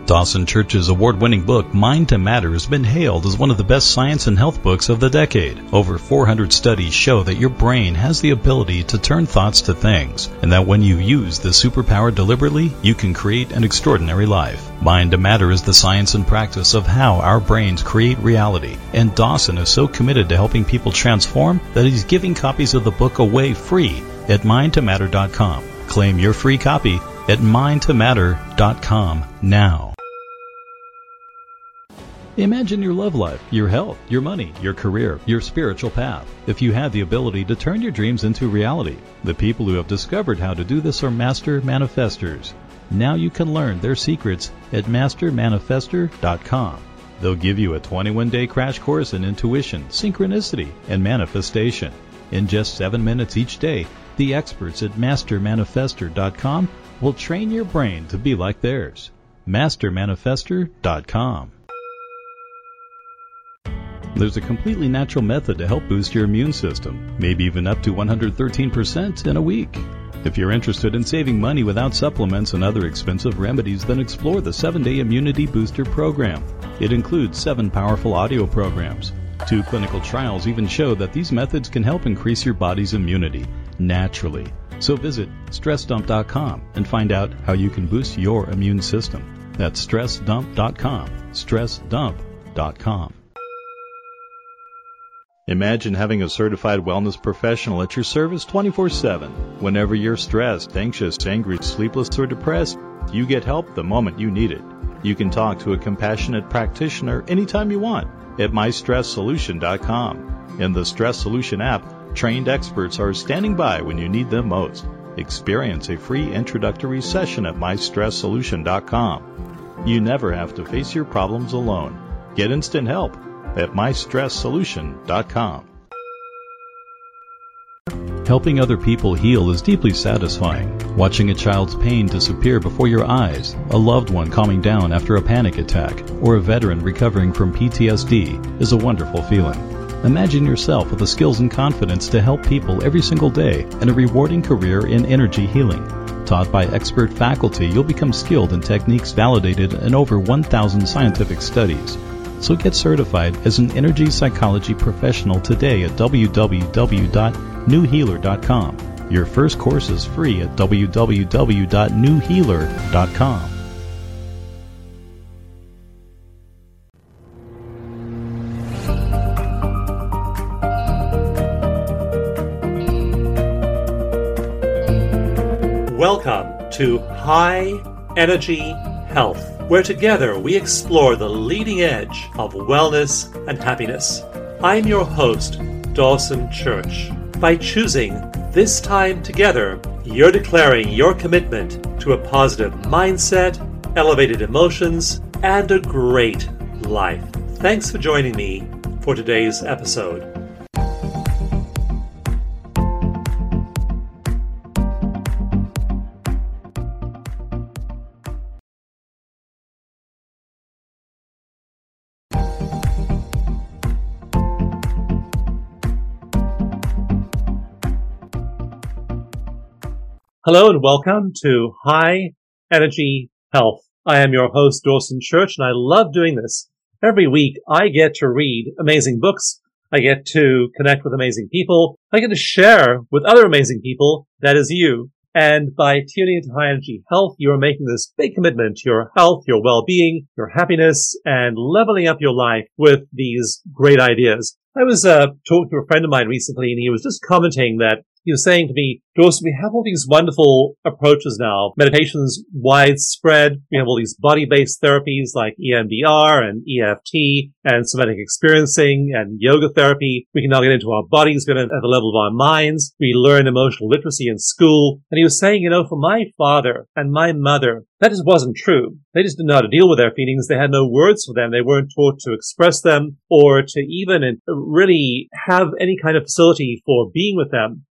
Dawson Church's award-winning book, Mind to Matter, has been hailed as one of the best science and health books of the decade. Over 400 studies show that your brain has the ability to turn thoughts to things, and that when you use this superpower deliberately, you can create an extraordinary life. Mind to Matter is the science and practice of how our brains create reality, and Dawson is so committed to helping people transform that he's giving copies of the book away free at mindtomatter.com. Claim your free copy at mindtomatter.com now. Imagine your love life, your health, your money, your career, your spiritual path. If you had the ability to turn your dreams into reality, the people who have discovered how to do this are master manifestors. Now you can learn their secrets at mastermanifestor.com. They'll give you a 21-day crash course in intuition, synchronicity, and manifestation. In just 7 minutes each day, the experts at mastermanifestor.com will train your brain to be like theirs. mastermanifestor.com. There's a completely natural method to help boost your immune system, maybe even up to 113% in a week. If you're interested in saving money without supplements and other expensive remedies, then explore the 7-Day Immunity Booster Program. It includes 7 powerful audio programs. 2 clinical trials even show that these methods can help increase your body's immunity naturally. So visit StressDump.com and find out how you can boost your immune system. That's StressDump.com. StressDump.com. Imagine having a certified wellness professional at your service 24/7. Whenever you're stressed, anxious, angry, sleepless, or depressed, you get help the moment you need it. You can talk to a compassionate practitioner anytime you want at MyStressSolution.com. In the Stress Solution app, trained experts are standing by when you need them most. Experience a free introductory session at MyStressSolution.com. You never have to face your problems alone. Get instant help at MyStressSolution.com. Helping other people heal is deeply satisfying. Watching a child's pain disappear before your eyes, a loved one calming down after a panic attack, or a veteran recovering from PTSD is a wonderful feeling. Imagine yourself with the skills and confidence to help people every single day and a rewarding career in energy healing. Taught by expert faculty, you'll become skilled in techniques validated in over 1,000 scientific studies. So get certified as an energy psychology professional today at www.newhealer.com. Your first course is free at www.newhealer.com. Welcome to High Energy Health, where together we explore the leading edge of wellness and happiness. I'm your host, Dawson Church. By choosing this time together, you're declaring your commitment to a positive mindset, elevated emotions, and a great life. Thanks for joining me for today's episode. Hello and welcome to High Energy Health. I am your host, Dawson Church, and I love doing this. Every week, I get to read amazing books. I get to connect with amazing people. I get to share with other amazing people. That is you. And by tuning into High Energy Health, you are making this big commitment to your health, your well-being, your happiness, and leveling up your life with these great ideas. I was talking to a friend of mine recently, and he was just commenting that he was saying to me, Dawson, we have all these wonderful approaches now. Meditation's widespread. We have all these body-based therapies like EMDR and EFT and somatic experiencing and yoga therapy. We can now get into our bodies, get at the level of our minds. We learn emotional literacy in school. And he was saying, for my father and my mother, that just wasn't true. They just didn't know how to deal with their feelings. They had no words for them. They weren't taught to express them or to even really have any kind of facility for being with them.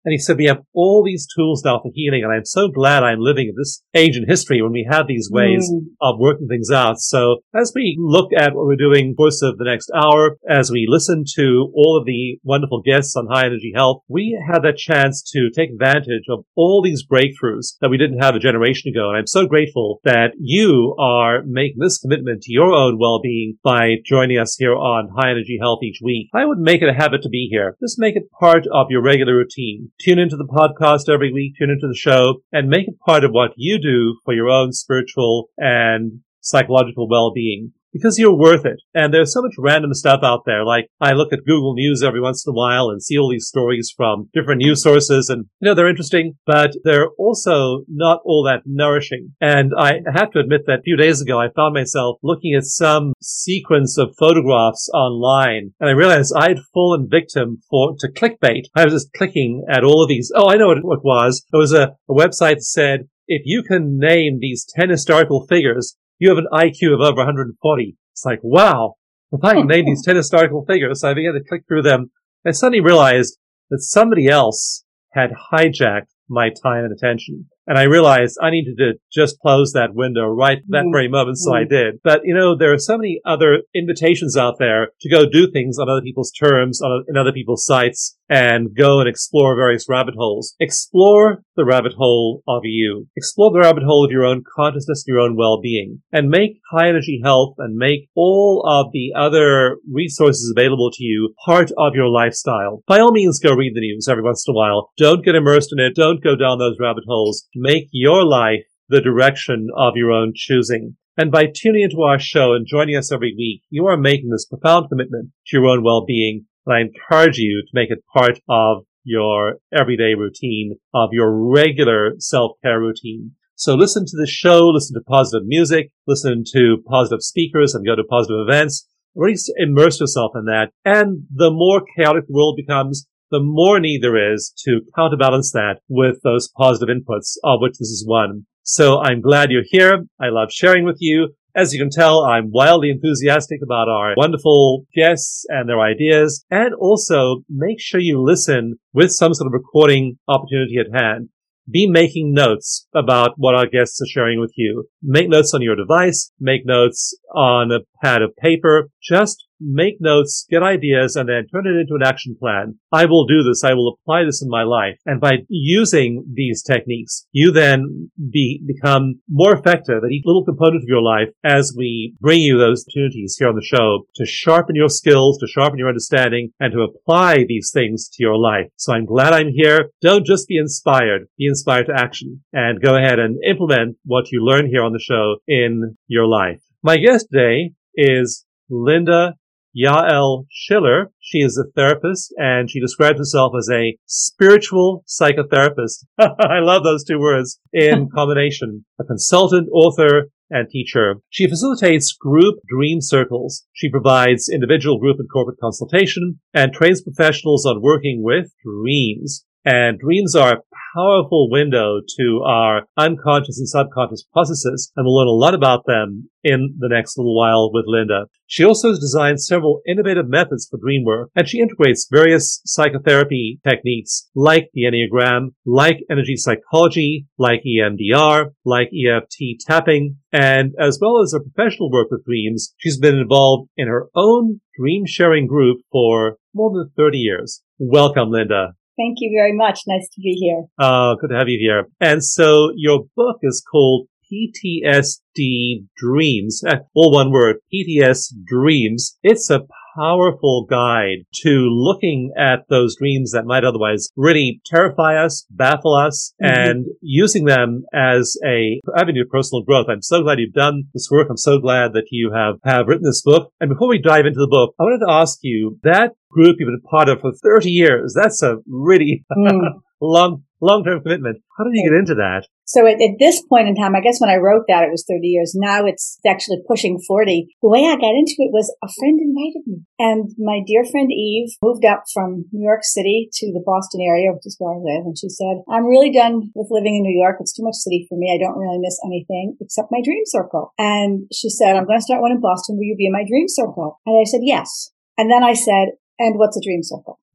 And he said, we have all these tools now for healing. And I'm so glad I'm living in this age in history when we have these ways of working things out. So as we look at what we're doing in the course of the next hour, as we listen to all of the wonderful guests on High Energy Health, we have that chance to take advantage of all these breakthroughs that we didn't have a generation ago. And I'm so grateful that you are making this commitment to your own well-being by joining us here on High Energy Health each week. I would make it a habit to be here. Just make it part of your regular routine. Tune into the podcast every week, tune into the show, and make it part of what you do for your own spiritual and psychological well-being. Because you're worth it. And there's so much random stuff out there. Like, I look at Google News every once in a while and see all these stories from different news sources. And, they're interesting, but they're also not all that nourishing. And I have to admit that a few days ago, I found myself looking at some sequence of photographs online. And I realized I'd fallen victim to clickbait. I was just clicking at all of these. Oh, I know what it was. There was a website that said, if you can name these 10 historical figures, you have an IQ of over 140. It's like, wow, if I can name these 10 historical figures, so I began to click through them. I suddenly realized that somebody else had hijacked my time and attention. And I realized I needed to just close that window right that very moment, so I did. But, there are so many other invitations out there to go do things on other people's terms, in other people's sites, and go and explore various rabbit holes. Explore the rabbit hole of you. Explore the rabbit hole of your own consciousness, your own well-being, and make High Energy Health and make all of the other resources available to you part of your lifestyle. By all means, go read the news every once in a while. Don't get immersed in it. Don't go down those rabbit holes. Make your life the direction of your own choosing. And by tuning into our show and joining us every week, you are making this profound commitment to your own well-being. And I encourage you to make it part of your everyday routine, of your regular self-care routine. So listen to the show, listen to positive music, listen to positive speakers, and go to positive events. Really immerse yourself in that. And the more chaotic the world becomes, the more need there is to counterbalance that with those positive inputs, of which this is one. So I'm glad you're here. I love sharing with you. As you can tell, I'm wildly enthusiastic about our wonderful guests and their ideas. And also, make sure you listen with some sort of recording opportunity at hand. Be making notes about what our guests are sharing with you. Make notes on your device. Make notes on a pad of paper. Just make notes, get ideas, and then turn it into an action plan. I will do this. I will apply this in my life. And by using these techniques, you then become more effective at each little component of your life as we bring you those opportunities here on the show to sharpen your skills, to sharpen your understanding, and to apply these things to your life. So I'm glad I'm here. Don't just be inspired to action, and go ahead and implement what you learn here on the show in your life. My guest today is Linda Yael Schiller. She is a therapist, and she describes herself as a spiritual psychotherapist. I love those two words in combination. A consultant, author, and teacher. She facilitates group dream circles. She provides individual, group, and corporate consultation and trains professionals on working with dreams. And dreams are a powerful window to our unconscious and subconscious processes, and we'll learn a lot about them in the next little while with Linda. She also has designed several innovative methods for dream work, and she integrates various psychotherapy techniques like the Enneagram, like energy psychology, like EMDR, like EFT tapping, and as well as her professional work with dreams, she's been involved in her own dream sharing group for more than 30 years. Welcome, Linda. Thank you very much. Nice to be here. Good to have you here. And so your book is called PTSD Dreams. All one word, PTS Dreams. It's a powerful guide to looking at those dreams that might otherwise really terrify us, baffle us, and using them as a avenue of personal growth. I'm so glad you've done this work. I'm so glad that you have written this book. And before we dive into the book, I wanted to ask you, that group you've been a part of for 30 years, that's a really long-term commitment. How did you get into that? So at this point in time, I guess when I wrote that, it was 30 years. Now it's actually pushing 40. The way I got into it was a friend invited me. And my dear friend Eve moved up from New York City to the Boston area, which is where I live. And she said, I'm really done with living in New York. It's too much city for me. I don't really miss anything except my dream circle. And she said, I'm going to start one in Boston. Will you be in my dream circle? And I said, yes. And then I said, and what's a dream circle?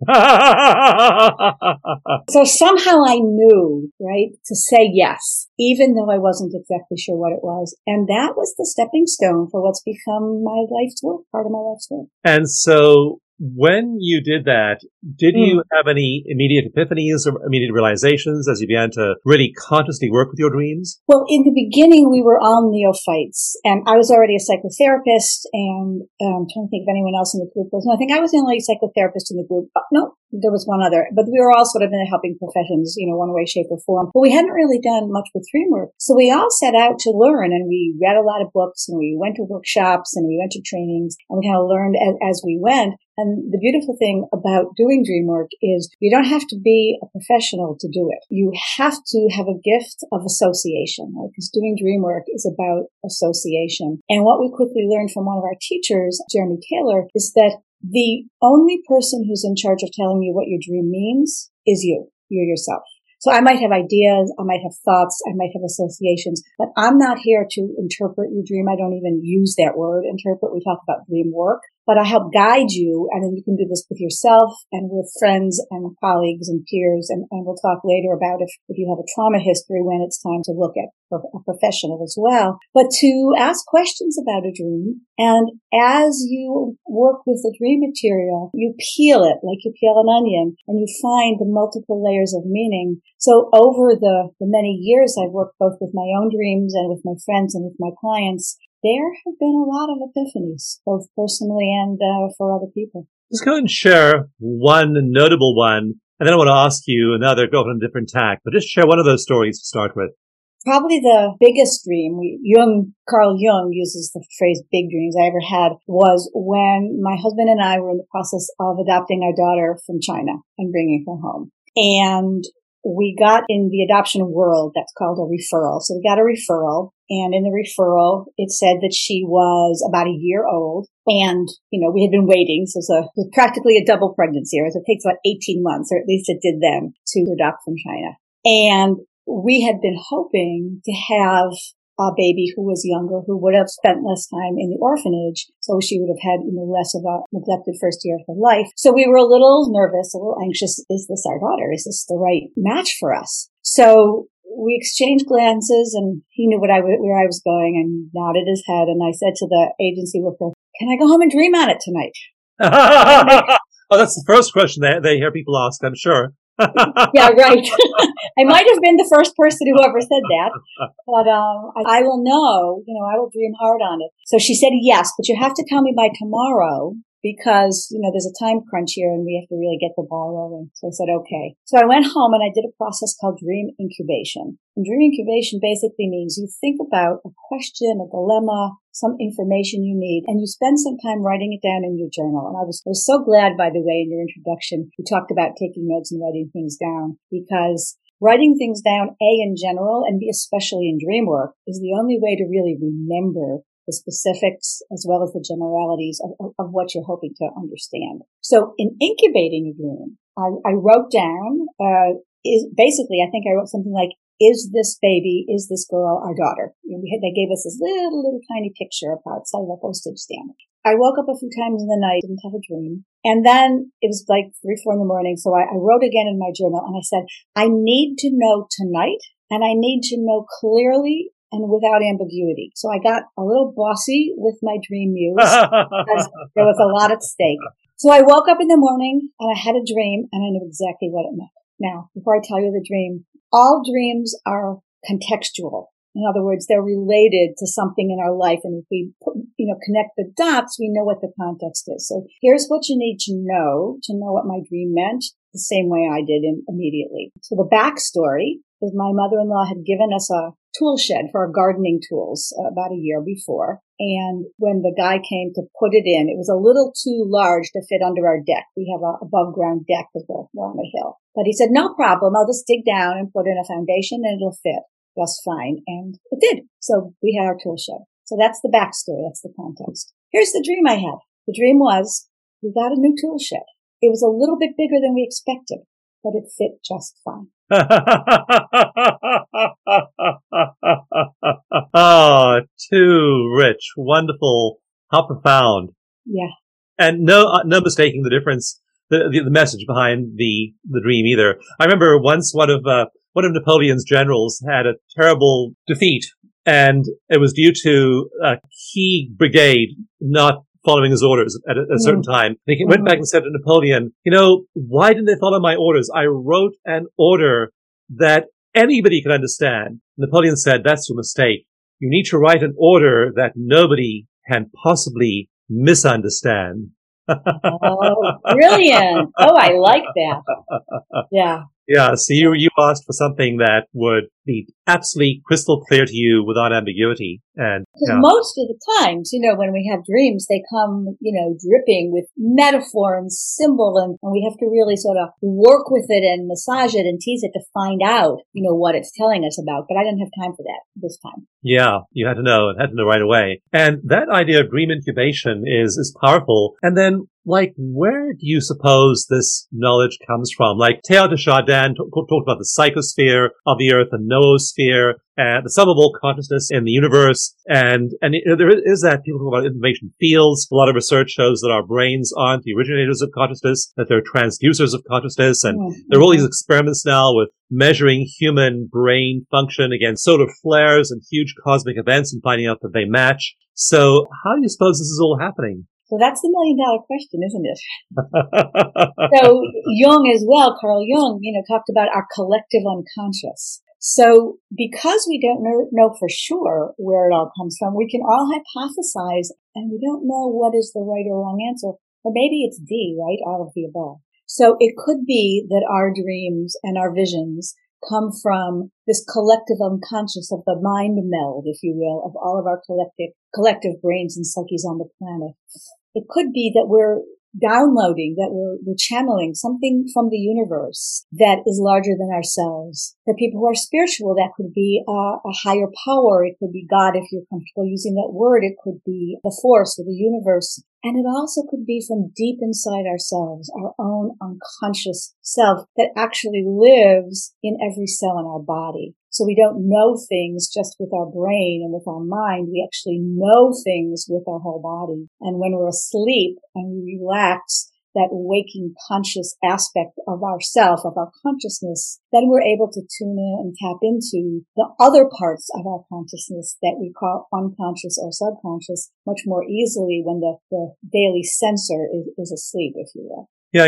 So somehow I knew, right, to say yes, even though I wasn't exactly sure what it was. And that was the stepping stone for what's become my life's work, part of my life's work. And so when you did that, did you have any immediate epiphanies or immediate realizations as you began to really consciously work with your dreams? Well, in the beginning, we were all neophytes, and I was already a psychotherapist, and I'm trying to think if anyone else in the group was. No, I think I was the only psychotherapist in the group. No, there was one other, but we were all sort of in the helping professions, one way, shape, or form. But we hadn't really done much with dream work. So we all set out to learn, and we read a lot of books, and we went to workshops, and we went to trainings, and we kind of learned as we went. And the beautiful thing about doing dream work is you don't have to be a professional to do it. You have to have a gift of association, right? Because doing dream work is about association. And what we quickly learned from one of our teachers, Jeremy Taylor, is that the only person who's in charge of telling you what your dream means is you yourself. So I might have ideas, I might have thoughts, I might have associations, but I'm not here to interpret your dream. I don't even use that word, interpret. We talk about dream work. But I help guide you, and then you can do this with yourself and with friends and colleagues and peers, and we'll talk later about if you have a trauma history when it's time to look at a professional as well. But to ask questions about a dream, and as you work with the dream material, you peel it like you peel an onion, and you find the multiple layers of meaning. So over the many years I've worked both with my own dreams and with my friends and with my clients, there have been a lot of epiphanies, both personally and for other people. Let's go and share one notable one, and then I want to ask you another, go on a different tack, but just share one of those stories to start with. Probably the biggest dream, Carl Jung uses the phrase big dreams I ever had, was when my husband and I were in the process of adopting our daughter from China and bringing her home. And we got in the adoption world, that's called a referral. So we got a referral, and in the referral, it said that she was about a year old, and, we had been waiting, so it was practically a double pregnancy, or it takes about 18 months, or at least it did then, to adopt from China. And we had been hoping to have a baby who was younger, who would have spent less time in the orphanage, so she would have had less of a neglected first year of her life. So we were a little nervous, a little anxious. Is this our daughter? Is this the right match for us? So we exchanged glances, and he knew where I was going, and nodded his head. And I said to the agency worker, "Can I go home and dream on it tonight?" Oh, that's the first question they hear people ask, I'm sure. Yeah, right. I might have been the first person who ever said that, but I will know, I will dream hard on it. So she said, yes, but you have to tell me by tomorrow, because, there's a time crunch here and we have to really get the ball rolling. So I said, okay. So I went home and I did a process called dream incubation. And dream incubation basically means you think about a question, a dilemma, some information you need, and you spend some time writing it down in your journal. And I was so glad, by the way, in your introduction, you talked about taking notes and writing things down, because writing things down, in general, and especially in dream work, is the only way to really remember the specifics as well as the generalities of what you're hoping to understand. So in incubating a dream, I wrote down, basically, I think I wrote something like, is this baby, is this girl our daughter? They gave us this little tiny picture outside of a postage stamp. I woke up a few times in the night, didn't have a dream. And then it was like 3, 4 in the morning. So I wrote again in my journal and I said, I need to know tonight, and I need to know clearly and without ambiguity. So I got a little bossy with my dream muse because there was a lot at stake. So I woke up in the morning and I had a dream and I knew exactly what it meant. Now, before I tell you the dream, all dreams are contextual. In other words, they're related to something in our life. And if we connect the dots, we know what the context is. So here's what you need to know what my dream meant, the same way I did immediately. So the backstory is my mother-in-law had given us a tool shed for our gardening tools about a year before. And when the guy came to put it in, it was a little too large to fit under our deck. We have a above ground deck because we're on a hill. But he said, no problem. I'll just dig down and put in a foundation and it'll fit just fine. And it did. So we had our tool shed. So that's the backstory. That's the context. Here's the dream I had. The dream was we got a new tool shed. It was a little bit bigger than we expected, but it fit just fine. Oh, too rich, wonderful, how profound. Yeah. And no mistaking the difference the message behind the dream either. I remember once one of Napoleon's generals had a terrible defeat, and it was due to a key brigade not following his orders at a certain time. And he went back and said to Napoleon, why didn't they follow my orders? I wrote an order that anybody could understand. Napoleon said, that's your mistake. You need to write an order that nobody can possibly misunderstand. Oh, brilliant. Oh, I like that. Yeah. Yeah, so you asked for something that would be absolutely crystal clear to you without ambiguity. And most of the times, when we have dreams, they come, dripping with metaphor and symbol, and we have to really sort of work with it and massage it and tease it to find out, what it's telling us about. But I didn't have time for that this time. Yeah, you had to know right away. And that idea of dream incubation is powerful. And then, where do you suppose this knowledge comes from? Teilhard de Chardin talked about the psychosphere of the earth, the noosphere, the sum of all consciousness in the universe. And there is that people talk about information fields. A lot of research shows that our brains aren't the originators of consciousness, that they're transducers of consciousness. And there are all these experiments now with measuring human brain function against solar flares and huge cosmic events and finding out that they match. So how do you suppose this is all happening? So that's the $1 million question, isn't it? So Jung as well, Carl Jung, talked about our collective unconscious. So because we don't know for sure where it all comes from, we can all hypothesize, and we don't know what is the right or wrong answer. Or maybe it's D, right? All of the above. So it could be that our dreams and our visions come from this collective unconscious of the mind meld, if you will, of all of our collective brains and psyches on the planet. It could be that we're downloading, that we're channeling something from the universe that is larger than ourselves. For people who are spiritual, that could be a higher power. It could be God, if you're comfortable using that word. It could be the force or the universe. And it also could be from deep inside ourselves, our own unconscious self that actually lives in every cell in our body. So we don't know things just with our brain and with our mind. We actually know things with our whole body. And when we're asleep and we relax that waking conscious aspect of ourself, of our consciousness, then we're able to tune in and tap into the other parts of our consciousness that we call unconscious or subconscious much more easily when the daily sensor is asleep, if you will. Yeah,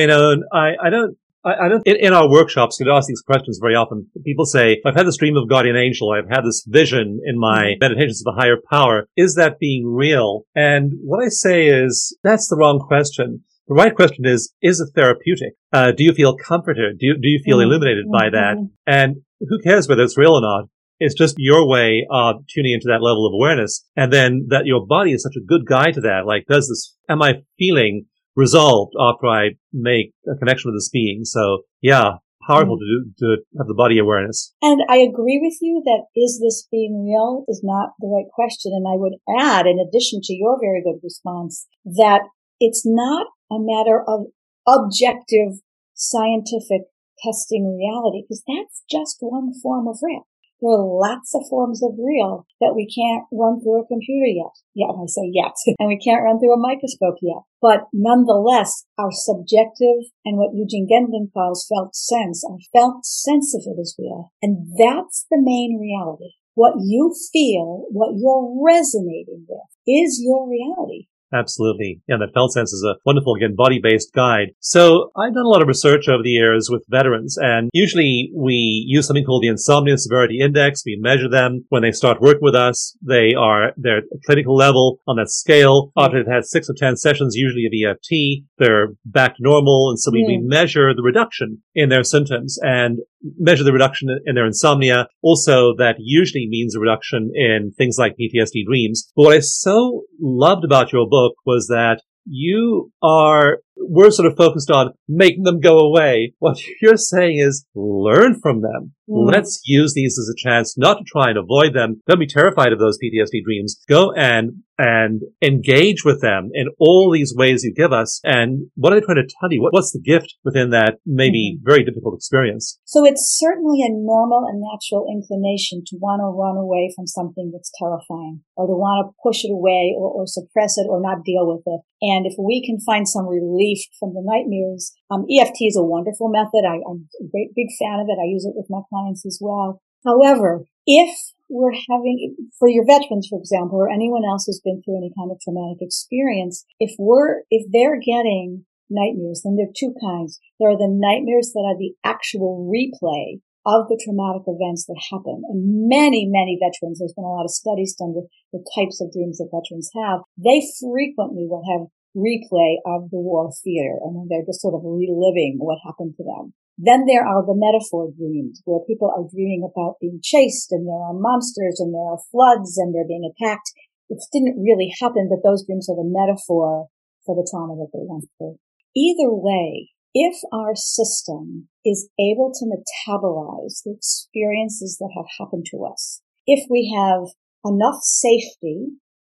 I don't, in our workshops, you ask these questions very often. People say, I've had this dream of guardian angel. I've had this vision in my meditations of a higher power. Is that being real? And what I say is, that's the wrong question. The right question is it therapeutic? Do you feel comforted? Do you feel illuminated by that? And who cares whether it's real or not? It's just your way of tuning into that level of awareness. And then that your body is such a good guide to that. Am I feeling resolved after I make a connection with this being? So yeah, powerful to have the body awareness. And I agree with you that is this being real is not the right question. And I would add, in addition to your very good response, that it's not a matter of objective scientific testing reality, because that's just one form of real. There are lots of forms of real that we can't run through a computer yet. Yeah, I say yet. And we can't run through a microscope yet. But nonetheless, our subjective and what Eugene Gendlin calls felt sense, our felt sense of it is real. And that's the main reality. What you feel, what you're resonating with, is your reality. Absolutely. Yeah, that felt sense is a wonderful, again, body-based guide. So I've done a lot of research over the years with veterans, and usually we use something called the Insomnia Severity Index. We measure them. When they start working with us, they're at a clinical level on that scale. After they've had 6 or 10 sessions, usually of EFT, they're back to normal. And so we measure the reduction in their symptoms and measure the reduction in their insomnia. Also, that usually means a reduction in things like PTSD dreams. But what I so loved about your book was that we're sort of focused on making them go away. What you're saying is learn from them. Let's use these as a chance not to try and avoid them. Don't be terrified of those PTSD dreams. Go and engage with them in all these ways you give us. And what are they trying to tell you? What's the gift within that maybe very difficult experience? So it's certainly a normal and natural inclination to want to run away from something that's terrifying, or to want to push it away or suppress it or not deal with it. And if we can find some relief relief from the nightmares. EFT is a wonderful method. I'm a great big fan of it. I use it with my clients as well. However, if we're having, for your veterans, for example, or anyone else who's been through any kind of traumatic experience, if they're getting nightmares, then there are two kinds. There are the nightmares that are the actual replay of the traumatic events that happen. And many, many veterans, there's been a lot of studies done with the types of dreams that veterans have. They frequently will have replay of the war theater, and they're just sort of reliving what happened to them. Then there are the metaphor dreams, where people are dreaming about being chased, and there are monsters, and there are floods, and they're being attacked. It didn't really happen, but those dreams are the metaphor for the trauma that they went through. Either way, if our system is able to metabolize the experiences that have happened to us, if we have enough safety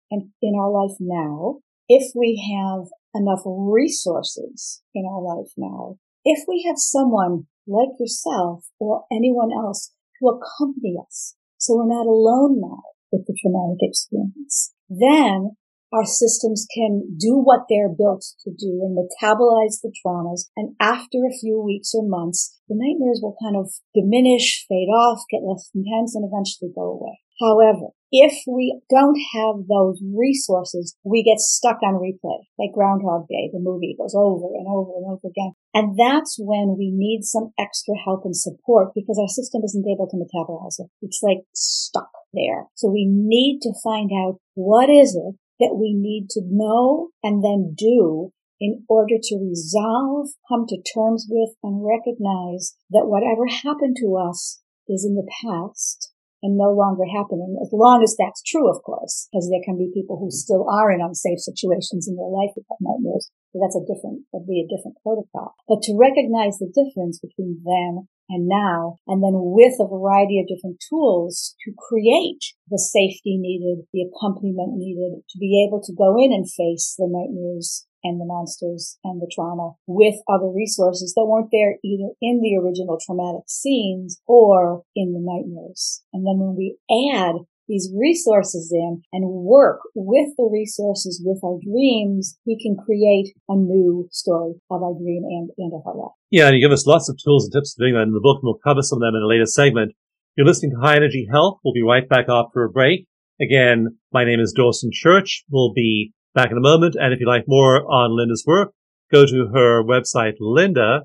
in our life now, if we have enough resources in our life now, if we have someone like yourself or anyone else to accompany us, so we're not alone now with the traumatic experience, then our systems can do what they're built to do and metabolize the traumas. And after a few weeks or months, the nightmares will kind of diminish, fade off, get less intense, and eventually go away. However, if we don't have those resources, we get stuck on replay, like Groundhog Day, the movie goes over and over and over again. And that's when we need some extra help and support because our system isn't able to metabolize it. It's like stuck there. So we need to find out what is it that we need to know and then do in order to resolve, come to terms with, and recognize that whatever happened to us is in the past and no longer happening, as long as that's true, of course, because there can be people who still are in unsafe situations in their life with nightmares. So that'd be a different protocol. But to recognize the difference between then and now, and then with a variety of different tools to create the safety needed, the accompaniment needed, to be able to go in and face the nightmares and the monsters and the trauma with other resources that weren't there either in the original traumatic scenes or in the nightmares. And then when we add these resources in and work with the resources with our dreams, we can create a new story of our dream and of our life. Yeah, and you give us lots of tools and tips for doing that in the book, and we'll cover some of them in a later segment. You're listening to High Energy Health. We'll be right back after a break. Again, my name is Dawson Church. We'll be back in a moment, and if you'd like more on Linda's work, go to her website, Linda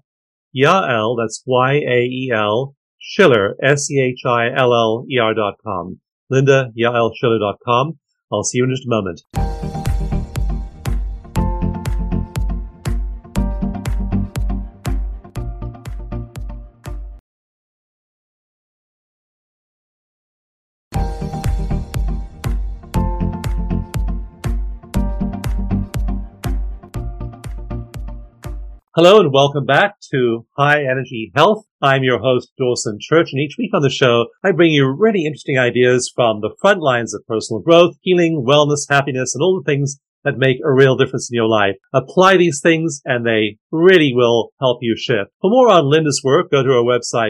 Yael, that's Y-A-E-L, Schiller, SCHILLER.com. LindaYaelSchiller.com. I'll see you in just a moment. Hello and welcome back to High Energy Health. I'm your host, Dawson Church, and each week on the show, I bring you really interesting ideas from the front lines of personal growth, healing, wellness, happiness, and all the things that make a real difference in your life. Apply these things, and they really will help you shift. For more on Linda's work, go to her website,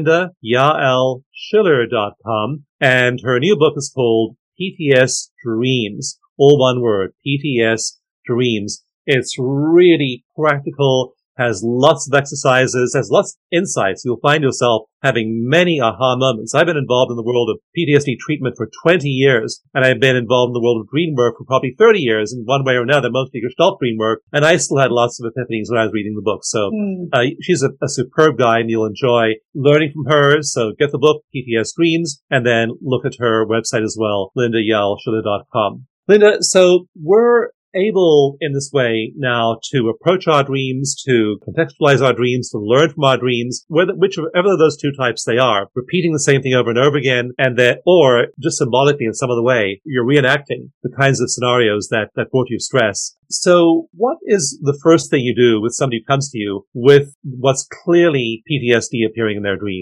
LindaYaelSchiller.com, and her new book is called PTS Dreams, all one word, PTS Dreams. It's really practical, has lots of exercises, has lots of insights. You'll find yourself having many aha moments. I've been involved in the world of PTSD treatment for 20 years, and I've been involved in the world of dream work for probably 30 years in one way or another, mostly Gestalt dream work, and I still had lots of epiphanies when I was reading the book. So she's a superb guide, and you'll enjoy learning from her. So get the book, PTS Dreams, and then look at her website as well, LindaYaelSchiller.com. Linda, so we're able in this way now to approach our dreams, to contextualize our dreams, to learn from our dreams, whichever of those two types they are, repeating the same thing over and over again, and or just symbolically in some other way, you're reenacting the kinds of scenarios that brought you stress. So what is the first thing you do with somebody who comes to you with what's clearly PTSD appearing in their dreams?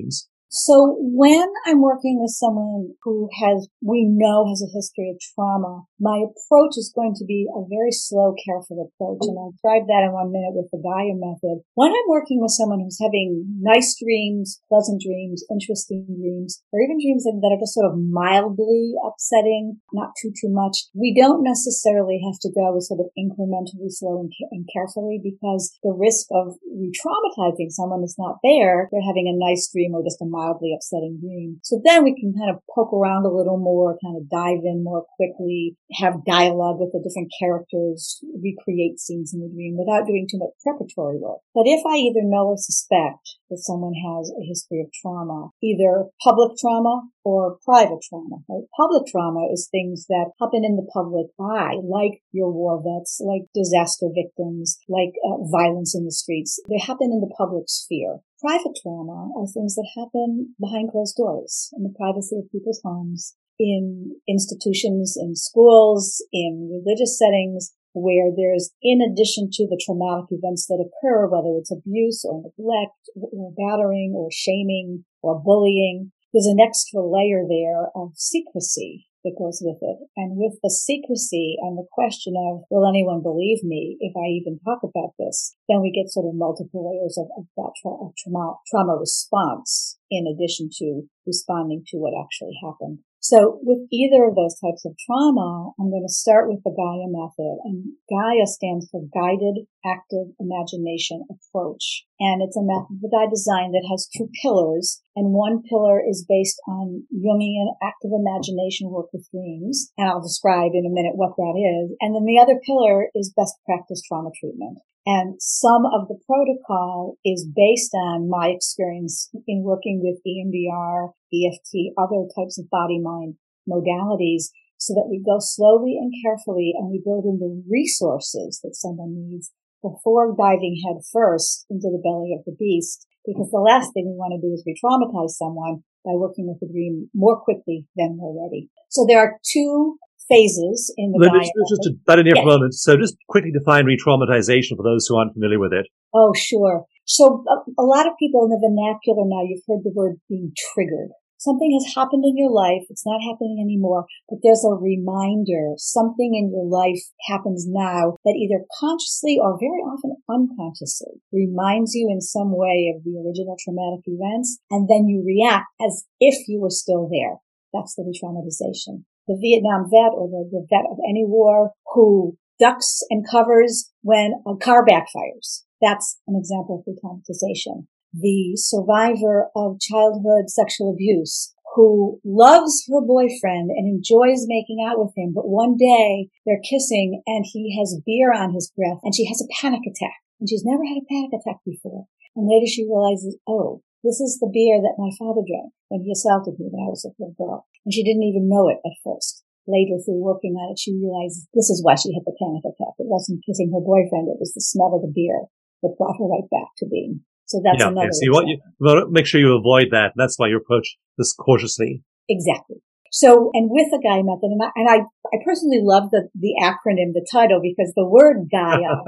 So when I'm working with someone who we know has a history of trauma, my approach is going to be a very slow, careful approach. And I'll describe that in 1 minute with the Gaia method. When I'm working with someone who's having nice dreams, pleasant dreams, interesting dreams, or even dreams that are just sort of mildly upsetting, not too much, we don't necessarily have to go with sort of incrementally slow and carefully, because the risk of re-traumatizing someone is not there. They're having a nice dream or just a mildly upsetting dream. So then we can kind of poke around a little more, kind of dive in more quickly, have dialogue with the different characters, recreate scenes in the dream without doing too much preparatory work. But if I either know or suspect that someone has a history of trauma, either public trauma or private trauma, right? Public trauma is things that happen in the public eye, like your war vets, like disaster victims, like violence in the streets. They happen in the public sphere. Private trauma are things that happen behind closed doors, in the privacy of people's homes, in institutions, in schools, in religious settings, where there's, in addition to the traumatic events that occur, whether it's abuse or neglect or battering or shaming or bullying, there's an extra layer there of secrecy that goes with it. And with the secrecy and the question of, will anyone believe me if I even talk about this, then we get sort of multiple layers of that trauma response in addition to responding to what actually happened. So with either of those types of trauma, I'm going to start with the Gaia method. And Gaia stands for Guided Active Imagination Approach. And it's a method that I designed that has two pillars. And one pillar is based on Jungian active imagination work with dreams. And I'll describe in a minute what that is. And then the other pillar is best practice trauma treatment. And some of the protocol is based on my experience in working with EMDR, EFT, other types of body-mind modalities, so that we go slowly and carefully and we build in the resources that someone needs before diving head first into the belly of the beast. Because the last thing we want to do is re-traumatize someone by working with the dream more quickly than we're ready. So there are two phases in the Gaia. Just to butt in here for a moment. So just quickly define re-traumatization for those who aren't familiar with it. Oh, sure. So a lot of people in the vernacular now, you've heard the word being triggered. Something has happened in your life. It's not happening anymore, but there's a reminder. Something in your life happens now that either consciously or very often unconsciously reminds you in some way of the original traumatic events, and then you react as if you were still there. That's the re-traumatization. The Vietnam vet or the vet of any war who ducks and covers when a car backfires. That's an example of re-traumatization. The survivor of childhood sexual abuse who loves her boyfriend and enjoys making out with him, but one day they're kissing and he has beer on his breath and she has a panic attack. And she's never had a panic attack before. And later she realizes, oh, this is the beer that my father drank when he assaulted me when I was a little girl. And she didn't even know it at first. Later, through working on it, she realized this is why she had the panic attack. It wasn't kissing her boyfriend. It was the smell of the beer that brought her right back to being. So that's another. So you want to make sure you avoid that. That's why you approach this cautiously. Exactly. So, and with the Gaia method, and I personally love the acronym, the title, because the word Gaia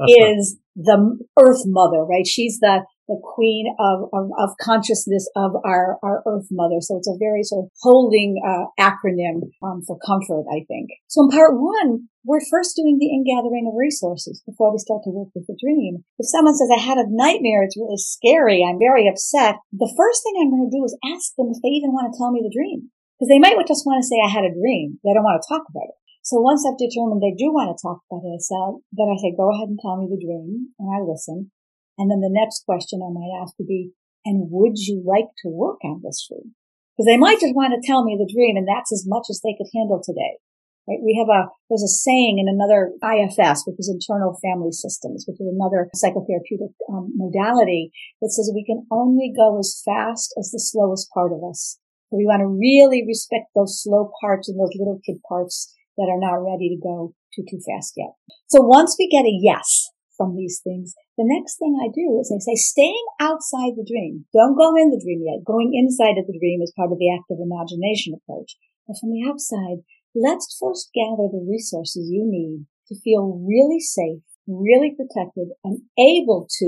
is the Earth Mother, right? She's the queen of consciousness of our Earth Mother. So it's a very sort of holding acronym for comfort, I think. So in part one, we're first doing the ingathering of resources before we start to work with the dream. If someone says, I had a nightmare, it's really scary, I'm very upset, the first thing I'm going to do is ask them if they even want to tell me the dream. Because they might just want to say, I had a dream. They don't want to talk about it. So once I've determined they do want to talk about it, then I say, go ahead and tell me the dream, and I listen. And then the next question I might ask would be, and would you like to work on this dream? Because they might just want to tell me the dream, and that's as much as they could handle today. Right? There's a saying in another IFS, which is internal family systems, which is another psychotherapeutic modality that says we can only go as fast as the slowest part of us. So we want to really respect those slow parts and those little kid parts that are not ready to go too fast yet. So once we get a yes from these things, the next thing I do is I say, staying outside the dream. Don't go in the dream yet. Going inside of the dream is part of the active imagination approach. But from the outside, let's first gather the resources you need to feel really safe, really protected, and able to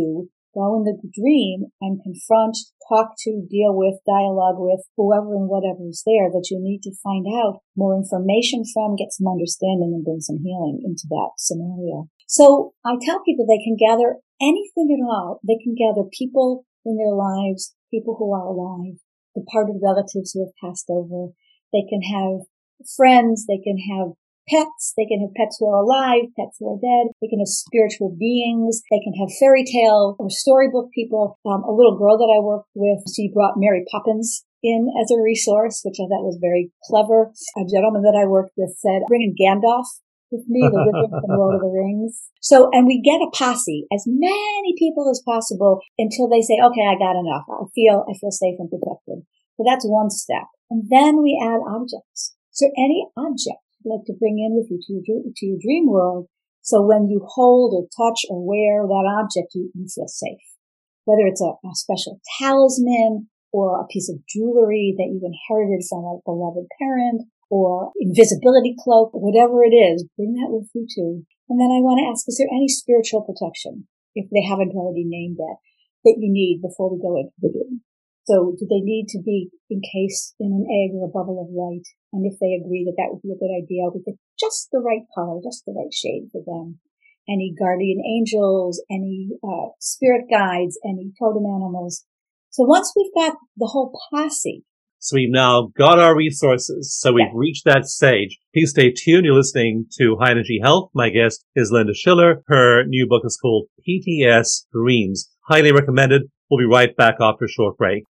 go in the dream and confront, talk to, deal with, dialogue with whoever and whatever is there that you need to find out more information from, get some understanding, and bring some healing into that scenario. So I tell people they can gather anything at all. They can gather people in their lives, people who are alive, departed relatives who have passed over. They can have friends. They can have pets. They can have pets who are alive, pets who are dead. They can have spiritual beings. They can have fairy tale or storybook people. A little girl that I worked with, she brought Mary Poppins in as a resource, which I thought was very clever. A gentleman that I worked with said, bring in Gandalf with me, the wizard from Lord of the Rings. So, and we get a posse, as many people as possible, until they say, okay, I got enough. I feel safe and protected. So that's one step. And then we add objects. So any object you'd like to bring in with you to your dream world, so when you hold or touch or wear that object, you feel safe. Whether it's a special talisman or a piece of jewelry that you inherited from a beloved parent, or invisibility cloak, whatever it is, bring that with you too. And then I want to ask, is there any spiritual protection, if they haven't already named that you need before we go into the dream? So do they need to be encased in an egg or a bubble of light? And if they agree that that would be a good idea, we get just the right color, just the right shade for them. Any guardian angels, any spirit guides, any totem animals. So once we've got the whole posse, so we've now got our resources. So we've reached that stage. Please stay tuned. You're listening to High Energy Health. My guest is Linda Schiller. Her new book is called PTS Dreams. Highly recommended. We'll be right back after a short break.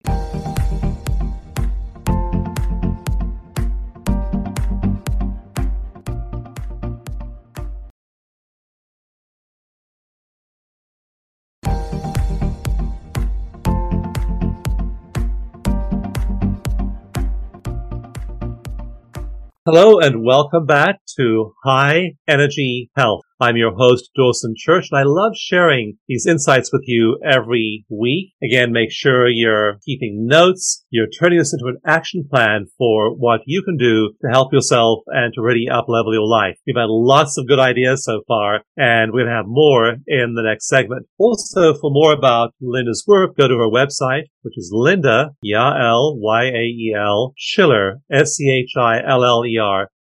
Hello and welcome back to High Energy Health. I'm your host, Dawson Church, and I love sharing these insights with you every week. Again, make sure you're keeping notes. You're turning this into an action plan for what you can do to help yourself and to really up-level your life. We've had lots of good ideas so far, and we're going to have more in the next segment. Also, for more about Linda's work, go to her website, which is Linda, Yael, Y-A-E-L, Schiller, S-C-H-I-L-L-E-R,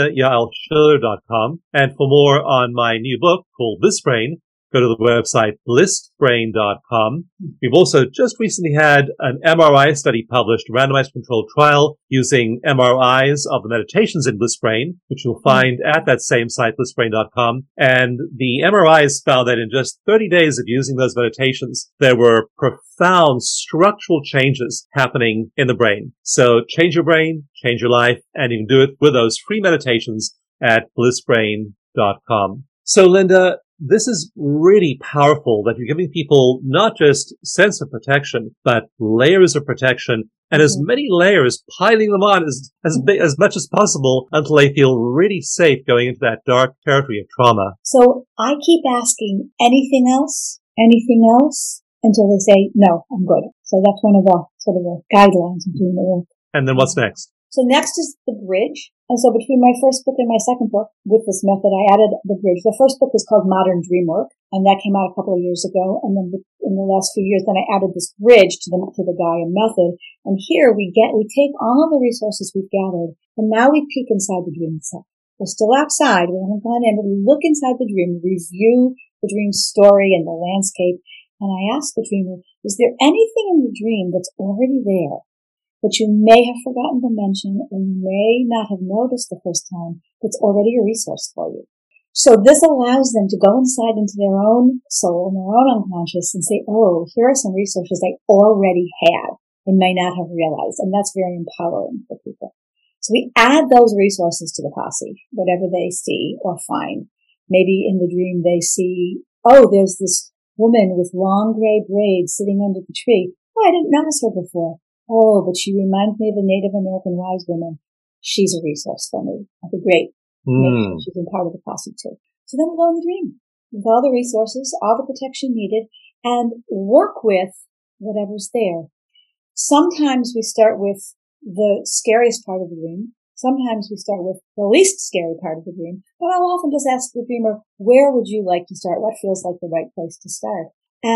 LindaYaelSchiller.com. And for more on my new book called Bliss Brain, go to the website blissbrain.com. We've also just recently had an MRI study published, randomized controlled trial using MRIs of the meditations in Bliss Brain, which you'll find at that same site, blissbrain.com. And the MRIs found that in just 30 days of using those meditations, there were profound structural changes happening in the brain. So change your brain, change your life, and you can do it with those free meditations at blissbrain.com. So Linda, this is really powerful that you're giving people not just sense of protection, but layers of protection, and as many layers, piling them on as much as possible until they feel really safe going into that dark territory of trauma. So I keep asking, anything else? Anything else? Until they say, no, I'm good. So that's one of the sort of the guidelines of doing the work. And then what's next? So next is the bridge. And so between my first book and my second book with this method, I added the bridge. The first book is called Modern Dream Work, and that came out a couple of years ago. And then in the last few years, then I added this bridge to the Gaia method. And here we take all of the resources we've gathered, and now we peek inside the dream itself. We're still outside. We haven't gone in, but we look inside the dream, review the dream story and the landscape. And I ask the dreamer, is there anything in the dream that's already there that you may have forgotten to mention or you may not have noticed the first time that's already a resource for you? So this allows them to go inside into their own soul and their own unconscious and say, oh, here are some resources I already had and may not have realized. And that's very empowering for people. So we add those resources to the posse, whatever they see or find. Maybe in the dream they see, oh, there's this woman with long gray braids sitting under the tree. Oh, I didn't notice her before. Oh, but she reminds me of a Native American wise woman. She's a resource for me. That'd be great. Maybe she's been part of the posse too. So then we go in the dream with all the resources, all the protection needed, and work with whatever's there. Sometimes we start with the scariest part of the dream. Sometimes we start with the least scary part of the dream. But I'll often just ask the dreamer, where would you like to start? What feels like the right place to start? And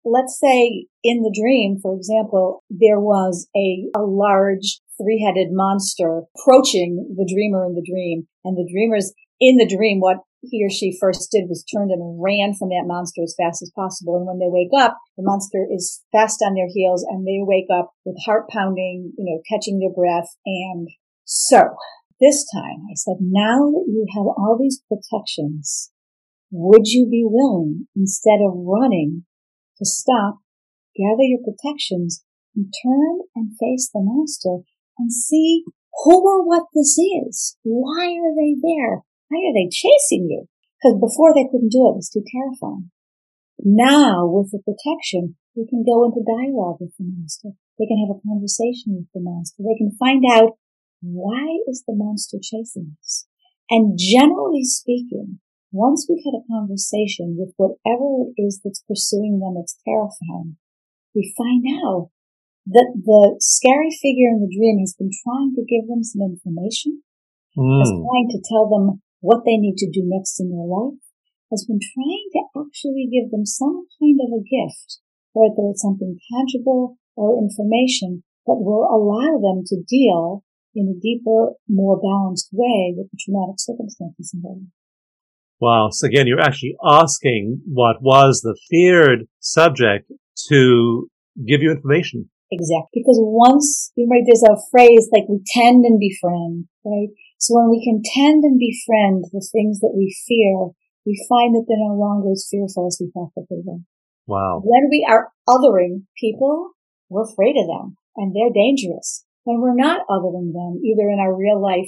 let's say in the dream, for example, there was a large three-headed monster approaching the dreamer in the dream, and the dreamer's in the dream, what he or she first did was turned and ran from that monster as fast as possible. And when they wake up, the monster is fast on their heels and they wake up with heart pounding, catching their breath. And so this time I said, now that you have all these protections, would you be willing, instead of running, to stop, gather your protections, and turn and face the monster and see who or what this is? Why are they there? Why are they chasing you? Because before they couldn't do it. It was too terrifying. Now, with the protection, we can go into dialogue with the monster. They can have a conversation with the monster. They can find out, why is the monster chasing us? And generally speaking, once we've had a conversation with whatever it is that's pursuing them, it's terrifying, we find out that the scary figure in the dream has been trying to give them some information, has trying to tell them what they need to do next in their life, has been trying to actually give them some kind of a gift, whether it's something tangible or information that will allow them to deal in a deeper, more balanced way with the traumatic circumstances in their life. Wow. So again, you're actually asking what was the feared subject to give you information. Exactly. Because once, there's a phrase like we tend and befriend, right? So when we can tend and befriend the things that we fear, we find that they're no longer as fearful as we thought that they were. Wow. When we are othering people, we're afraid of them and they're dangerous. When we're not othering them, either in our real life,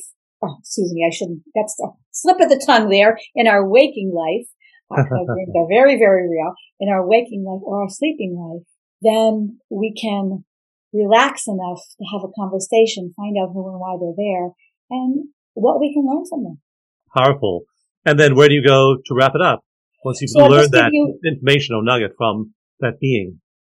that's a slip of the tongue there, in our waking life, they're very, very real, in our waking life or our sleeping life, then we can relax enough to have a conversation, find out who and why they're there, and what we can learn from them. Powerful. And then where do you go to wrap it up once you've learned that information or nugget from that being?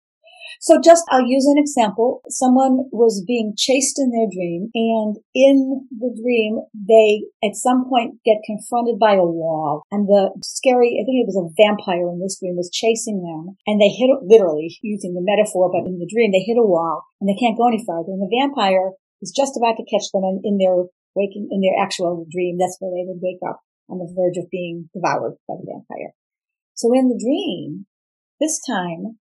So I'll use an example. Someone was being chased in their dream, and in the dream, they at some point get confronted by a wall, and I think it was a vampire in this dream, was chasing them, and they hit, literally using the metaphor, but in the dream, they hit a wall, and they can't go any farther, and the vampire is just about to catch them, and in their actual dream, that's where they would wake up on the verge of being devoured by the vampire. So in the dream, this time,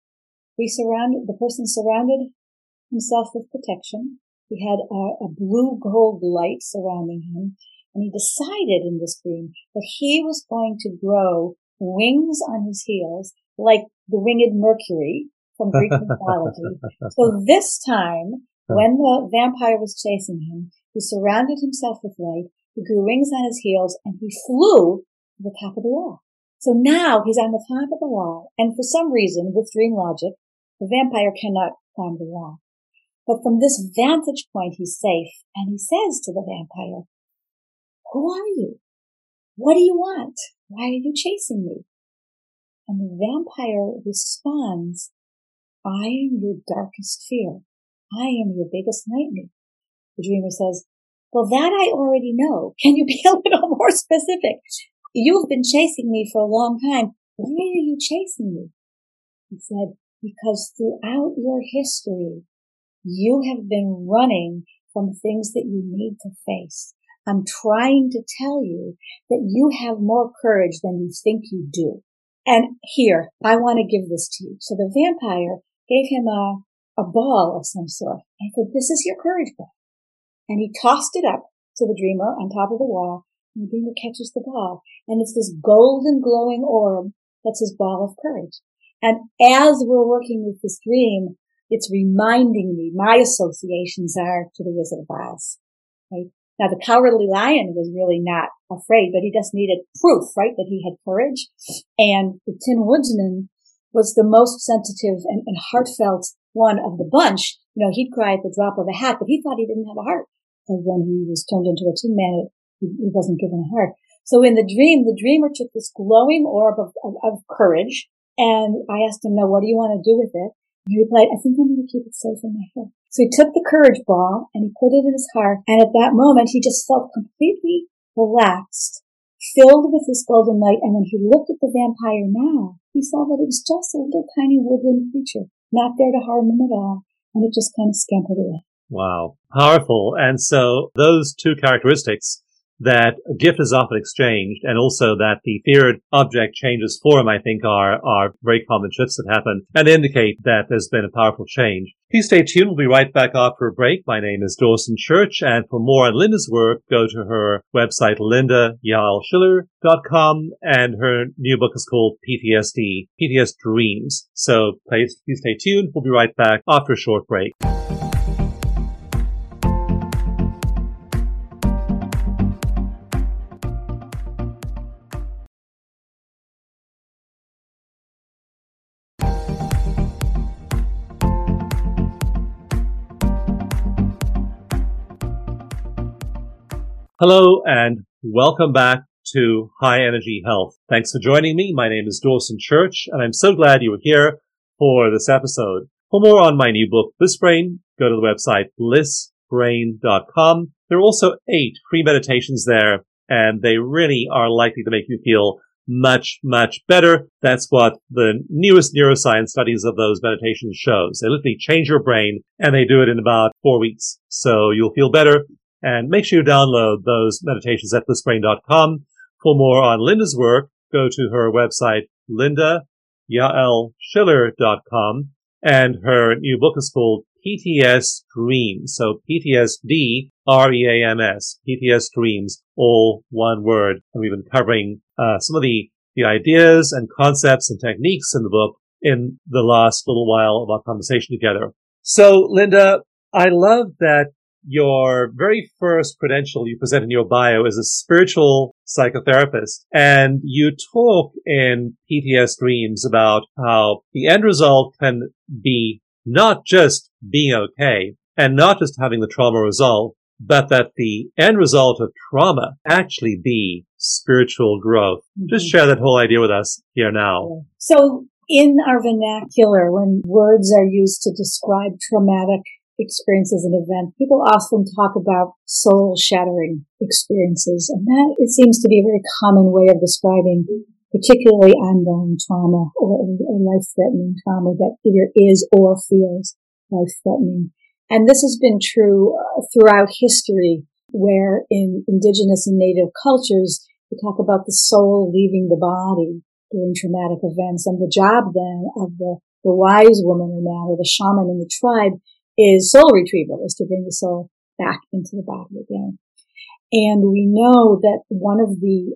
the person surrounded himself with protection. He had a blue gold light surrounding him, and he decided in this dream that he was going to grow wings on his heels like the winged Mercury from Greek mythology. So this time, when the vampire was chasing him, he surrounded himself with light, he grew wings on his heels, and he flew to the top of the wall. So now he's on the top of the wall, and for some reason, with dream logic, the vampire cannot climb the wall. But from this vantage point, he's safe, and he says to the vampire, "Who are you? What do you want? Why are you chasing me?" And the vampire responds, "I am your darkest fear. I am your biggest nightmare." The dreamer says, "Well, that I already know. Can you be a little more specific? You've been chasing me for a long time. Why are you chasing me?" He said, "Because throughout your history, you have been running from things that you need to face. I'm trying to tell you that you have more courage than you think you do. And here, I want to give this to you." So the vampire gave him a ball of some sort. And he said, "This is your courage ball." And he tossed it up to the dreamer on top of the wall, and the dreamer catches the ball. And it's this golden glowing orb that's his ball of courage. And as we're working with this dream, it's reminding me, my associations are to the Wizard of Oz, right? Now, the Cowardly Lion was really not afraid, but he just needed proof, right, that he had courage. And the Tin Woodsman was the most sensitive and heartfelt one of the bunch. He'd cry at the drop of a hat, but he thought he didn't have a heart. And when he was turned into a Tin Man, he wasn't given a heart. So in the dream, the dreamer took this glowing orb of courage, and I asked him, "Now, what do you want to do with it?" And he replied, "I think I'm going to keep it safe in my head." So he took the courage ball and he put it in his heart. And at that moment, he just felt completely relaxed, filled with this golden light. And when he looked at the vampire now, he saw that it was just a little tiny woodland creature, not there to harm him at all. And it just kind of scampered away. Wow. Powerful. And so those two characteristics, that a gift is often exchanged and also that the feared object changes form, I think are very common shifts that happen and indicate that there's been a powerful change. Please stay tuned. We'll be right back after a break. My name is Dawson Church, and for more on Linda's work, go to her website, lindayahlschiller.com, and her new book is called PTSD Dreams. So please stay tuned. We'll be right back after a short break. Hello and welcome back to High Energy Health. Thanks for joining me. My name is Dawson Church, and I'm so glad you were here for this episode. For more on my new book, Bliss Brain, go to the website blissbrain.com. There are also 8 free meditations there, and they really are likely to make you feel much, much better. That's what the newest neuroscience studies of those meditations shows. They literally change your brain, and they do it in about 4 weeks. So you'll feel better. And make sure you download those meditations at blissbrain.com. For more on Linda's work, go to her website, lindayahlschiller.com. And her new book is called PTS Dreams. So PTSD, REAMS, PTS Dreams, all one word. And we've been covering some of the ideas and concepts and techniques in the book in the last little while of our conversation together. So, Linda, I love that your very first credential you present in your bio is a spiritual psychotherapist, and you talk in PTS Dreams about how the end result can be not just being okay and not just having the trauma resolved, but that the end result of trauma actually be spiritual growth. Mm-hmm. Just share that whole idea with us here now. So in our vernacular, when words are used to describe traumatic experiences and event, people often talk about soul-shattering experiences, and that it seems to be a very common way of describing particularly ongoing trauma or life-threatening trauma that either is or feels life-threatening. And this has been true throughout history, where in indigenous and native cultures, we talk about the soul leaving the body during traumatic events, and the job then of the wise woman in that, or the shaman in the tribe, is soul retrieval, is to bring the soul back into the body again. And we know that one of the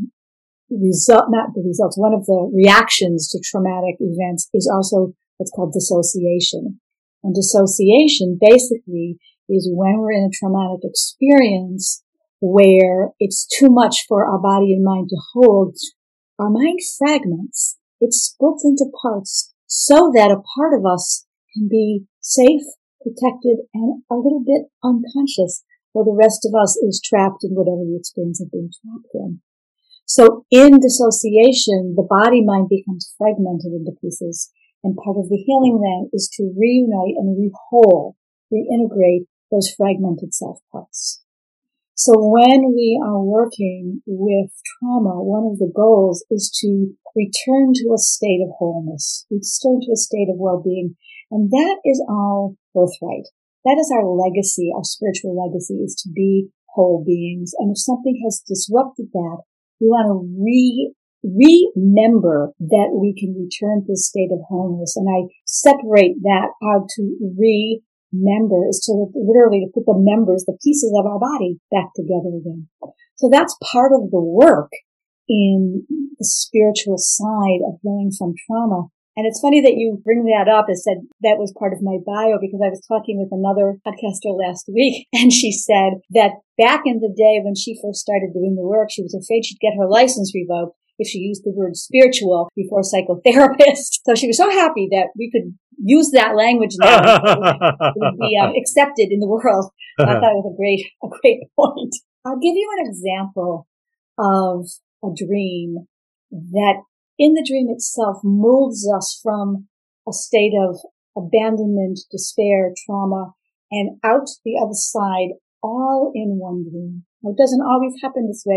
one of the reactions to traumatic events is also what's called dissociation. And dissociation basically is when we're in a traumatic experience where it's too much for our body and mind to hold, our mind fragments. It splits into parts so that a part of us can be safe, protected, and a little bit unconscious, while the rest of us is trapped in whatever the experience of being trapped in. So in dissociation, the body-mind becomes fragmented into pieces, and part of the healing then is to reunite and reintegrate those fragmented self parts. So when we are working with trauma, one of the goals is to return to a state of wholeness, return to a state of well-being, and that is our birthright. That is our legacy, our spiritual legacy, is to be whole beings. And if something has disrupted that, we want to remember that we can return to a state of wholeness. And I separate that out to remember is to literally to put the members, the pieces of our body back together again. So that's part of the work in the spiritual side of going from trauma. And it's funny that you bring that up. I said that was part of my bio because I was talking with another podcaster last week, and she said that back in the day when she first started doing the work, she was afraid she'd get her license revoked if she used the word spiritual before psychotherapist. So she was so happy that we could use that language now. It would be accepted in the world. I thought it was a great point. I'll give you an example of a dream that in the dream itself moves us from a state of abandonment, despair, trauma, and out the other side all in one dream. Now, it doesn't always happen this way,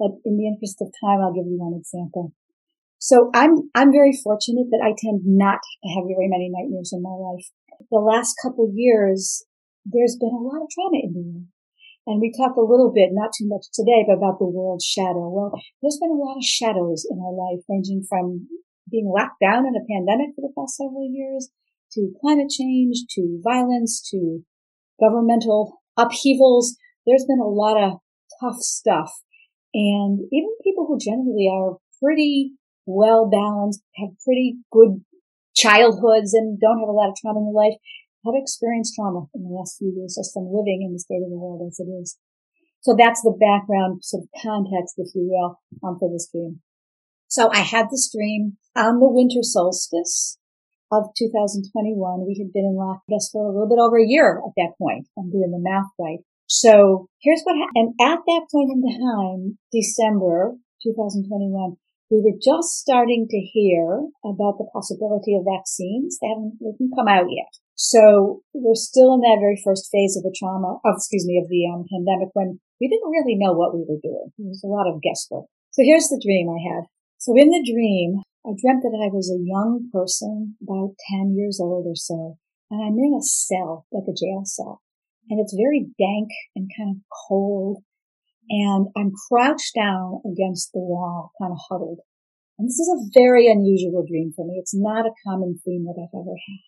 but in the interest of time, I'll give you one example. So I'm very fortunate that I tend not to have very many nightmares in my life. The last couple of years, there's been a lot of trauma in the world. And we talked a little bit, not too much today, but about the world's shadow. Well, there's been a lot of shadows in our life, ranging from being locked down in a pandemic for the past several years, to climate change, to violence, to governmental upheavals. There's been a lot of tough stuff. And even people who generally are pretty well balanced, have pretty good childhoods, and don't have a lot of trauma in their life, have experienced trauma in the last few years just from living in the state of the world as it is. So that's the background sort of context, if you will, for this dream. So I had this dream on the winter solstice of 2021. We had been in lockdown, I guess, for a little bit over a year at that point. I'm doing the math right. So here's what happened. And at that point in time, December 2021, we were just starting to hear about the possibility of vaccines. They haven't come out yet. So we're still in that very first phase of the pandemic, when we didn't really know what we were doing. There was a lot of guesswork. So here's the dream I had. So in the dream, I dreamt that I was a young person, about 10 years old or so, and I'm in a cell, like a jail cell. And it's very dank and kind of cold. And I'm crouched down against the wall, kind of huddled. And this is a very unusual dream for me. It's not a common theme that I've ever had.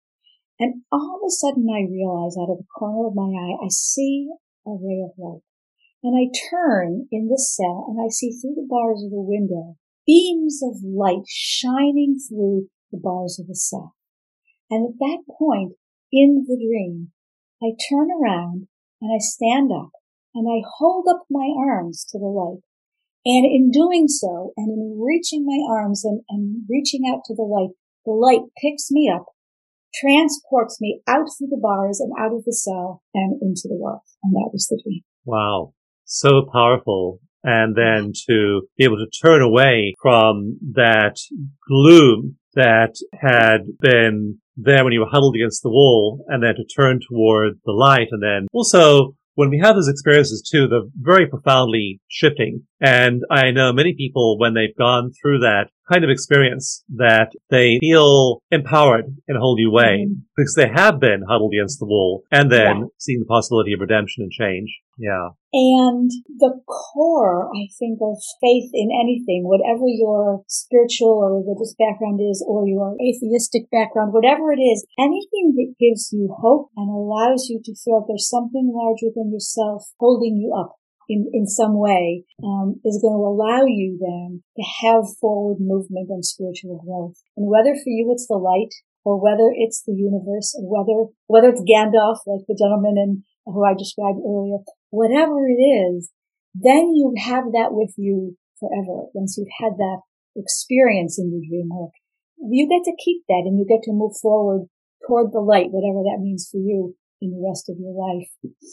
And all of a sudden I realize, out of the corner of my eye, I see a ray of light. And I turn in the cell and I see through the bars of the window beams of light shining through the bars of the cell. And at that point in the dream, I turn around and I stand up and I hold up my arms to the light. And in doing so, and in reaching my arms and reaching out to the light picks me up, transports me out through the bars and out of the cell and into the world. And that was the dream. Wow. So powerful. And then to be able to turn away from that gloom that had been there when you were huddled against the wall, and then to turn toward the light. And then also, when we have those experiences too, they're very profoundly shifting. And I know many people, when they've gone through that kind of experience, that they feel empowered in a whole new way, because they have been huddled against the wall and then seeing the possibility of redemption and change. Yeah. And the core, I think, of faith in anything, whatever your spiritual or religious background is, or your atheistic background, whatever it is, anything that gives you hope and allows you to feel there's something larger than yourself holding you up in some way, is going to allow you then to have forward movement and spiritual growth. And whether for you it's the light, or whether it's the universe, or whether it's Gandalf, like the gentleman who I described earlier, whatever it is, then you have that with you forever. Once you've had that experience in your dream work, you get to keep that, and you get to move forward toward the light, whatever that means for you in the rest of your life.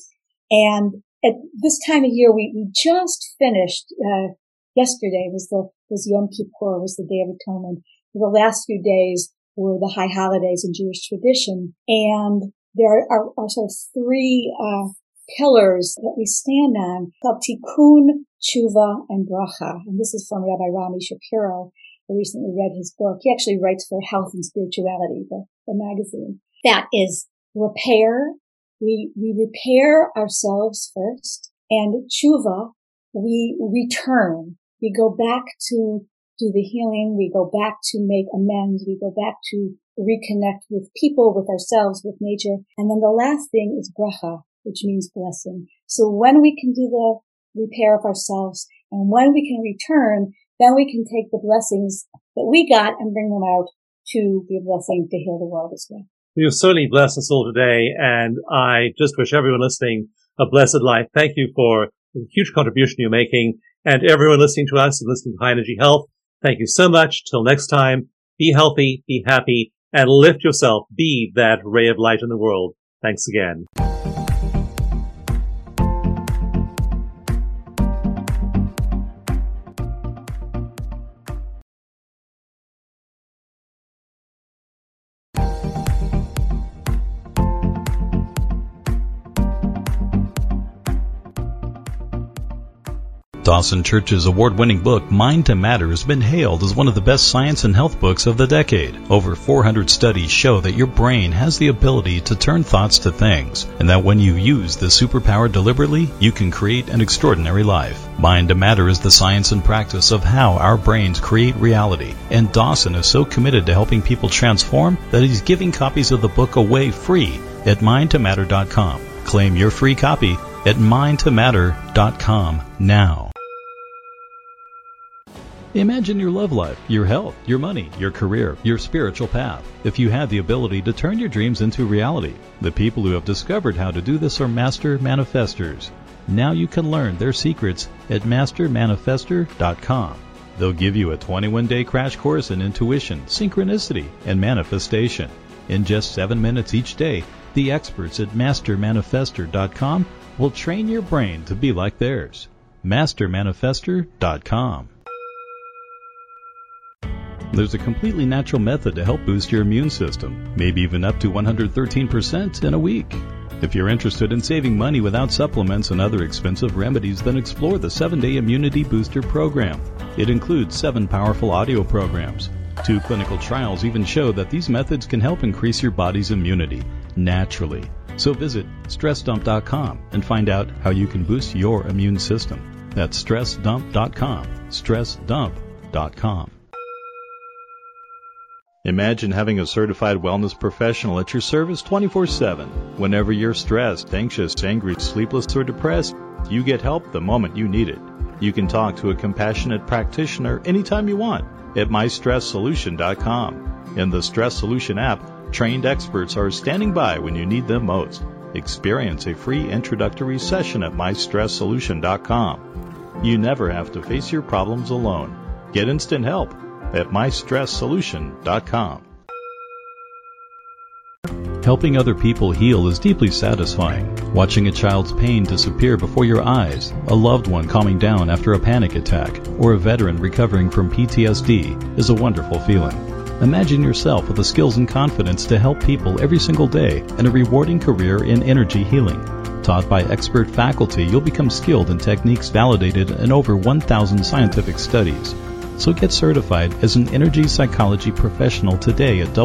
And at this time of year, we just finished, yesterday was Yom Kippur, was the Day of Atonement. The last few days were the high holidays in Jewish tradition. And there are sort of three pillars that we stand on, called Tikkun, Tshuva, and Bracha. And this is from Rabbi Rami Shapiro. I recently read his book. He actually writes for Health and Spirituality, the magazine. That is repair. We repair ourselves first. And Tshuva, we return. We go back to do the healing. We go back to make amends. We go back to reconnect with people, with ourselves, with nature. And then the last thing is bracha, which means blessing. So when we can do the repair of ourselves, and when we can return, then we can take the blessings that we got and bring them out to be a blessing to heal the world as well. You've certainly blessed us all today, and I just wish everyone listening a blessed life. Thank you for the huge contribution you're making, and everyone listening to us and listening to High Energy Health. Thank you so much. Till next time, be healthy, be happy, and lift yourself. Be that ray of light in the world. Thanks again. Dawson Church's award-winning book, Mind to Matter, has been hailed as one of the best science and health books of the decade. Over 400 studies show that your brain has the ability to turn thoughts to things, and that when you use this superpower deliberately, you can create an extraordinary life. Mind to Matter is the science and practice of how our brains create reality, and Dawson is so committed to helping people transform that he's giving copies of the book away free at mindtomatter.com. Claim your free copy at mindtomatter.com now. Imagine your love life, your health, your money, your career, your spiritual path. If you had the ability to turn your dreams into reality, the people who have discovered how to do this are master manifestors. Now you can learn their secrets at mastermanifestor.com. They'll give you a 21-day crash course in intuition, synchronicity, and manifestation. In just 7 minutes each day, the experts at mastermanifestor.com will train your brain to be like theirs. mastermanifestor.com. There's a completely natural method to help boost your immune system, maybe even up to 113% in a week. If you're interested in saving money without supplements and other expensive remedies, then explore the 7-Day Immunity Booster Program. It includes 7 powerful audio programs. 2 clinical trials even show that these methods can help increase your body's immunity naturally. So visit StressDump.com and find out how you can boost your immune system. That's StressDump.com. StressDump.com. Imagine having a certified wellness professional at your service 24/7. Whenever you're stressed, anxious, angry, sleepless, or depressed, you get help the moment you need it. You can talk to a compassionate practitioner anytime you want at MyStressSolution.com. In the Stress Solution app, trained experts are standing by when you need them most. Experience a free introductory session at MyStressSolution.com. You never have to face your problems alone. Get instant help at MyStressSolution.com. Helping other people heal is deeply satisfying. Watching a child's pain disappear before your eyes, a loved one calming down after a panic attack, or a veteran recovering from PTSD is a wonderful feeling. Imagine yourself with the skills and confidence to help people every single day and a rewarding career in energy healing. Taught by expert faculty, you'll become skilled in techniques validated in over 1,000 scientific studies. So get certified as an energy psychology professional today at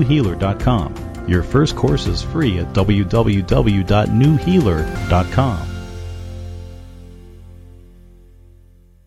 www.newhealer.com. Your first course is free at www.newhealer.com.